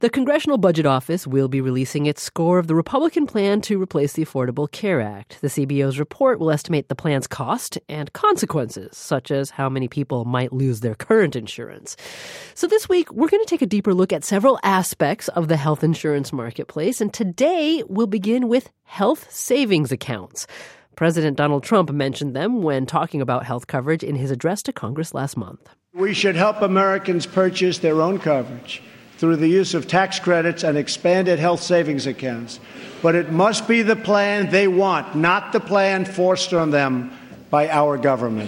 The Congressional Budget Office will be releasing its score of the Republican plan to replace the Affordable Care Act. The CBO's report will estimate the plan's cost and consequences, such as how many people might lose their current insurance. So this week, we're going to take a deeper look at several aspects of the health insurance marketplace, and today we'll begin with health savings accounts. President Donald Trump mentioned them when talking about health coverage in his address to Congress last month. We should help Americans purchase their own coverage through the use of tax credits and expanded health savings accounts. But it must be the plan they want, not the plan forced on them by our government.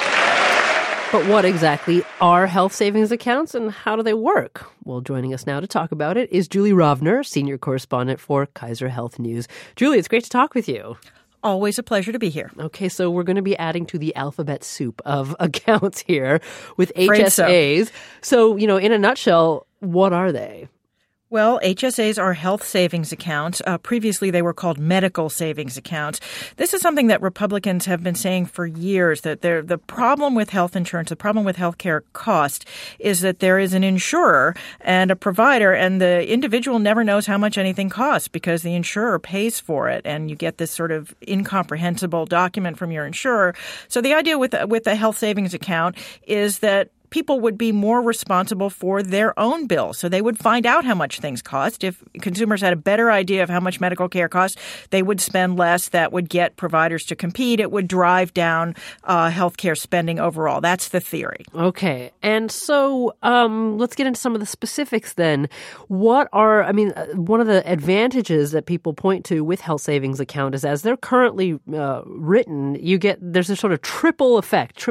But what exactly are health savings accounts and how do they work? Well, joining us now to talk about it is Julie Rovner, senior correspondent for Kaiser Health News. Julie, it's great to talk with you. Always a pleasure to be here. Okay, so we're going to be adding to the alphabet soup of accounts here with HSAs. So, in a nutshell, what are they? Well, HSAs are health savings accounts. Previously, they were called medical savings accounts. This is something that Republicans have been saying for years, that the problem with health insurance, the problem with health care cost is that there is an insurer and a provider, and the individual never knows how much anything costs because the insurer pays for it, and you get this sort of incomprehensible document from your insurer. So the idea with a health savings account is that people would be more responsible for their own bills. So they would find out how much things cost. If consumers had a better idea of how much medical care costs, they would spend less. That would get providers to compete. It would drive down healthcare spending overall. That's the theory. Okay. And so let's get into some of the specifics then. One of the advantages that people point to with health savings account is as they're currently written, there's a sort of triple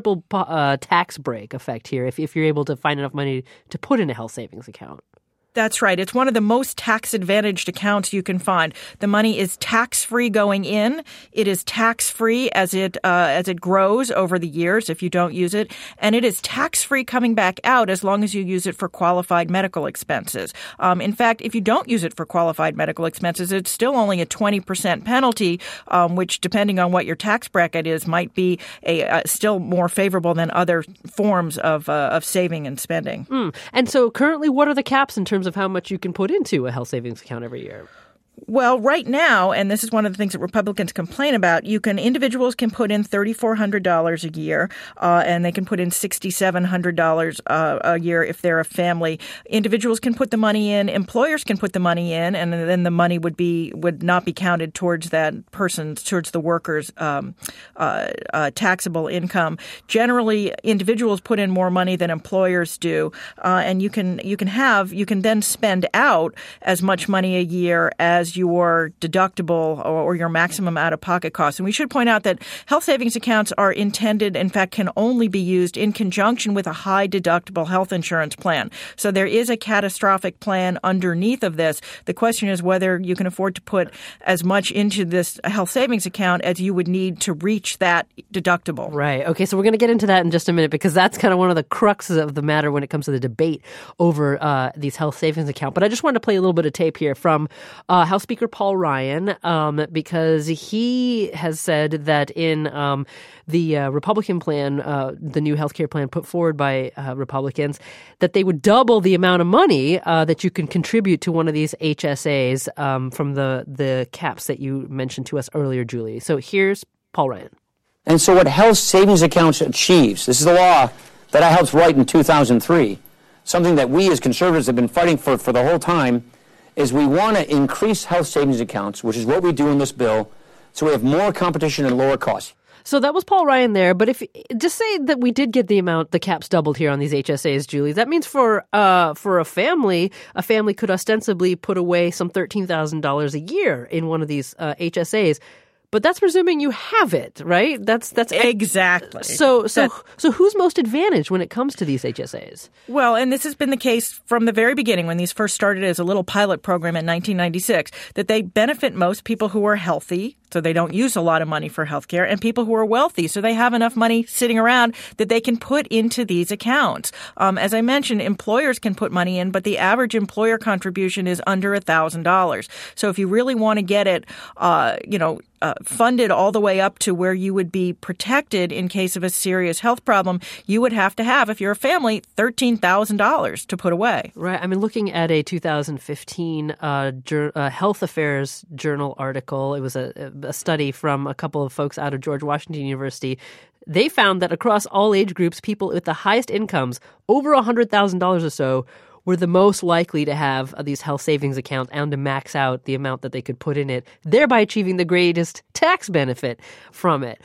tax break effect here. If you're able to find enough money to put in a health savings account. That's right. It's one of the most tax-advantaged accounts you can find. The money is tax-free going in. It is tax-free as it grows over the years if you don't use it. And it is tax-free coming back out as long as you use it for qualified medical expenses. In fact, if you don't use it for qualified medical expenses, it's still only a 20% penalty, which, depending on what your tax bracket is, might be still more favorable than other forms of saving and spending. And so currently, what are the caps in terms of how much you can put into a health savings account every year? Well, right now, and this is one of the things that Republicans complain about, individuals can put in $3,400 a year, and they can put in $6,700 a year if they're a family. Individuals can put the money in, employers can put the money in, and then the money would not be counted towards towards the worker's taxable income. Generally, individuals put in more money than employers do, and you can then spend out as much money a year as your deductible or your maximum out-of-pocket costs. And we should point out that health savings accounts are intended, in fact, can only be used in conjunction with a high-deductible health insurance plan. So there is a catastrophic plan underneath of this. The question is whether you can afford to put as much into this health savings account as you would need to reach that deductible. Right. Okay, so we're going to get into that in just a minute because that's kind of one of the cruxes of the matter when it comes to the debate over these health savings accounts. But I just wanted to play a little bit of tape here from House Speaker Paul Ryan, because he has said that in the Republican plan, the new health care plan put forward by Republicans, that they would double the amount of money that you can contribute to one of these HSAs from the caps that you mentioned to us earlier, Julie. So here's Paul Ryan. And so what health savings accounts achieves, this is the law that I helped write in 2003, something that we as conservatives have been fighting for the whole time, is we want to increase health savings accounts, which is what we do in this bill, so we have more competition and lower costs. So that was Paul Ryan there. But if just say that we did get the caps doubled here on these HSAs, Julie, that means for a family could ostensibly put away some $13,000 a year in one of these HSAs. But that's presuming you have it, right? That's exactly. So who's most advantaged when it comes to these HSAs? Well, and this has been the case from the very beginning when these first started as a little pilot program in 1996, that they benefit most people who are healthy, so they don't use a lot of money for healthcare, and people who are wealthy, so they have enough money sitting around that they can put into these accounts. As I mentioned, employers can put money in, but the average employer contribution is under $1,000. So if you really want to get it, funded all the way up to where you would be protected in case of a serious health problem, you would have to have, if you're a family, $13,000 to put away. Right. I mean, looking at a 2015 Health Affairs Journal article, it was a study from a couple of folks out of George Washington University. They found that across all age groups, people with the highest incomes, over $100,000 or so, were the most likely to have these health savings accounts and to max out the amount that they could put in it, thereby achieving the greatest tax benefit from it.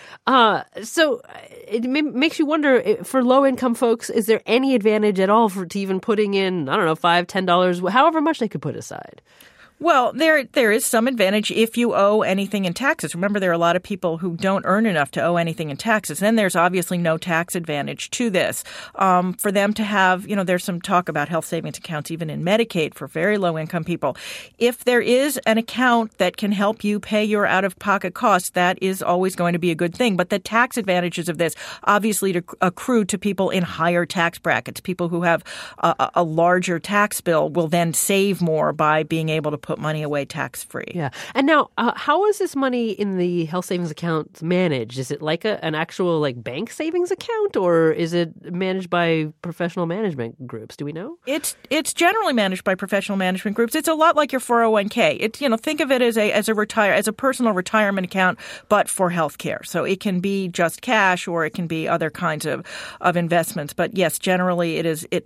So it makes you wonder, for low-income folks, is there any advantage at all to even putting in, I don't know, $5, $10, however much they could put aside? Well, there is some advantage if you owe anything in taxes. Remember, there are a lot of people who don't earn enough to owe anything in taxes. Then there's obviously no tax advantage to this. For them to have, there's some talk about health savings accounts even in Medicaid for very low-income people. If there is an account that can help you pay your out-of-pocket costs, that is always going to be a good thing. But the tax advantages of this obviously accrue to people in higher tax brackets. People who have a larger tax bill will then save more by being able to put money away tax-free. Yeah. And now, how is this money in the health savings account managed? Is it like an actual bank savings account, or is it managed by professional management groups? Do we know? It's generally managed by professional management groups. It's a lot like your 401k. Think of it as a personal retirement account, but for healthcare. So it can be just cash, or it can be other kinds of investments. But yes, generally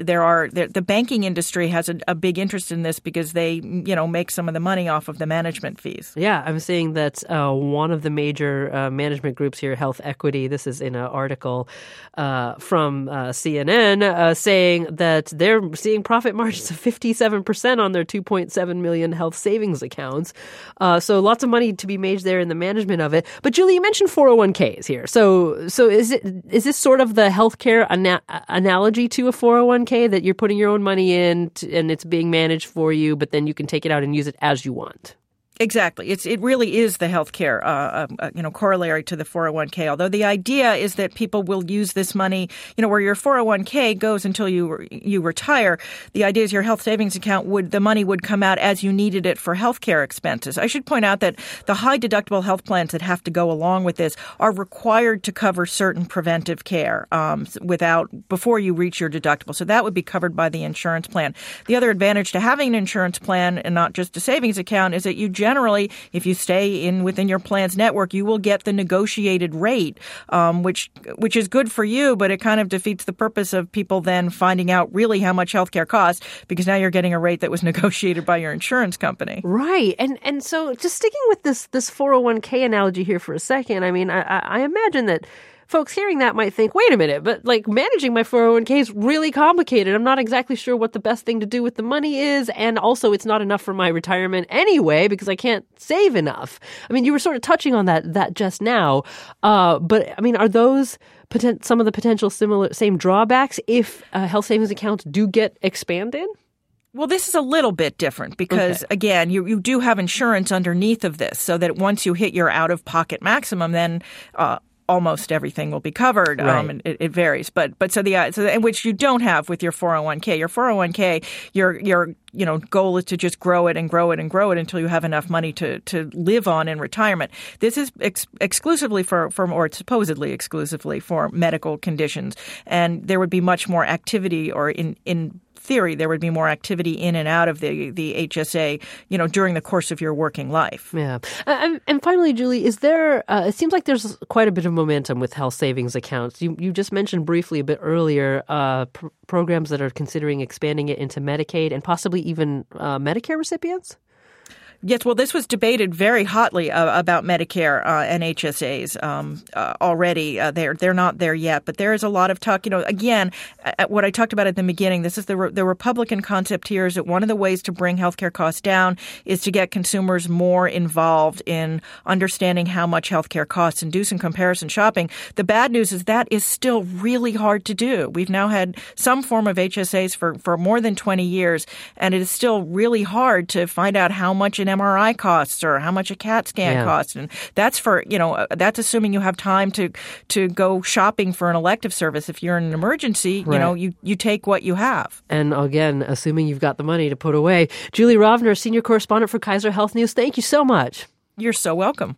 the banking industry has a big interest in this because they make some of the money off of the management fees. Yeah, I'm seeing that one of the major management groups here, Health Equity, this is in an article from CNN, saying that they're seeing profit margins of 57% on their 2.7 million health savings accounts. So lots of money to be made there in the management of it. But Julie, you mentioned 401ks here. So is this sort of the healthcare analogy to a 401k, that you're putting your own money in and it's being managed for you, but then you can take it out and use it as you want? Exactly. It really is the healthcare, corollary to the 401k. Although the idea is that people will use this money, where your 401k goes until you retire. The idea is your health savings account the money would come out as you needed it for healthcare expenses. I should point out that the high deductible health plans that have to go along with this are required to cover certain preventive care before you reach your deductible. So that would be covered by the insurance plan. The other advantage to having an insurance plan and not just a savings account is that you generally, if you stay within your plan's network, you will get the negotiated rate, which is good for you, but it kind of defeats the purpose of people then finding out really how much healthcare costs, because now you're getting a rate that was negotiated by your insurance company. Right. And so just sticking with this 401k analogy here for a second, I mean, I imagine that folks hearing that might think, wait a minute, but managing my 401k is really complicated. I'm not exactly sure what the best thing to do with the money is. And also it's not enough for my retirement anyway, because I can't save enough. I mean, you were sort of touching on that just now. But I mean, are those some of the potential same drawbacks if health savings accounts do get expanded? Well, this is a little bit different because, again, you do have insurance underneath of this, so that once you hit your out-of-pocket maximum, then almost everything will be covered. Right. And it varies, but which you don't have with your 401k. Your 401k, your goal is to just grow it and grow it and grow it until you have enough money to live on in retirement. This is exclusively or supposedly exclusively for medical conditions, and there would be much more activity, or in theory, there would be more activity in and out of the HSA, during the course of your working life. Yeah. And finally, Julie, is there, it seems like there's quite a bit of momentum with health savings accounts. You just mentioned briefly a bit earlier programs that are considering expanding it into Medicaid and possibly even Medicare recipients? Yes, well, this was debated very hotly about Medicare and HSAs already. They're not there yet, but there is a lot of talk. Again, what I talked about at the beginning, this is the Republican concept here, is that one of the ways to bring healthcare costs down is to get consumers more involved in understanding how much healthcare costs and do some comparison shopping. The bad news is that is still really hard to do. We've now had some form of HSAs for more than 20 years, and it is still really hard to find out how much an an MRI costs or how much a CAT scan costs. And that's for, that's assuming you have time to go shopping for an elective service. If you're in an emergency, you take what you have. And again, assuming you've got the money to put away. Julie Rovner, senior correspondent for Kaiser Health News, thank you so much. You're so welcome.